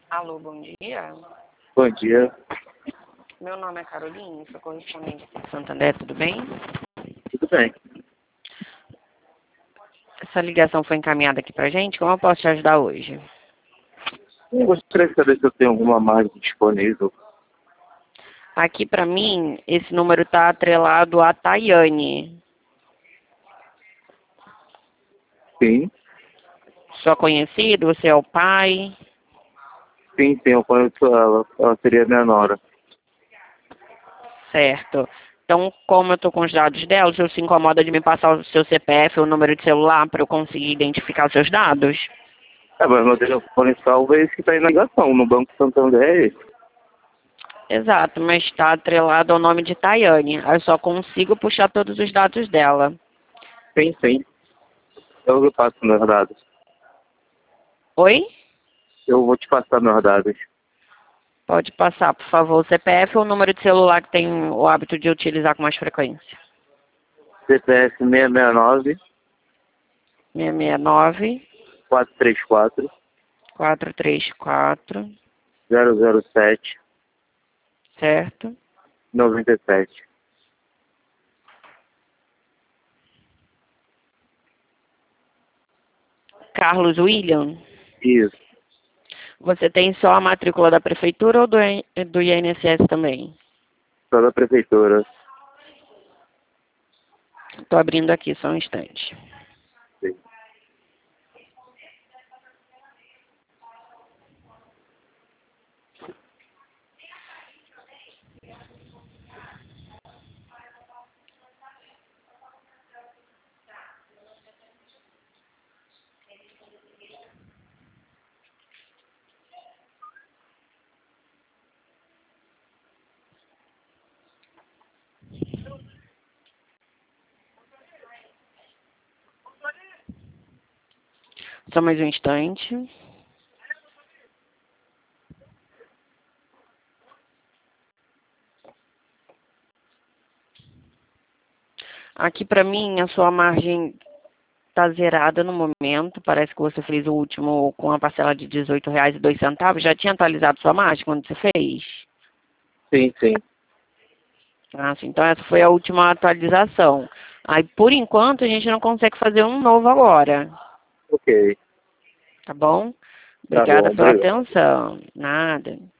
Alô, bom dia. Bom dia, Meu nome é Caroline, sou correspondente de Santander, tudo bem? tudo bem? Essa ligação foi encaminhada aqui pra gente, como eu posso te ajudar hoje? Eu gostaria de saber se eu tenho alguma margem disponível. Aqui pra mim, esse número tá atrelado a Tayane, Sim, sua conhecida, você é o pai? sim, eu conheço ela. Ela seria minha nora. Certo. Então, como eu tô com os dados dela, o senhor se incomoda de me passar o seu CPF ou o número de celular para eu conseguir identificar os seus dados? Mas meu telefone salvo é esse que está aí na ligação. No Banco Santander é esse. Exato, mas está atrelado ao nome de Tayane. Eu só consigo puxar todos os dados dela. Sim. Eu lhe passo meus dados. Oi? Eu vou te passar meus dados. Pode passar, por favor, o CPF ou o número de celular que tem o hábito de utilizar com mais frequência. CPF 669 669 434 434, 007 certo? 97. Carlos William, Isso, você tem só a matrícula da prefeitura ou do INSS também? só da prefeitura. Estou abrindo aqui, só um instante. Sim. Só mais um instante. Aqui para mim a sua margem está zerada no momento. Parece que você fez o último com a parcela de R$ 18,02. Já tinha atualizado sua margem quando você fez? Sim. Ah, sim. Então essa foi a última atualização. Aí por enquanto a gente não consegue fazer um novo agora. Ok. Tá bom? Tá Obrigada bom, pela obrigado. atenção. Nada.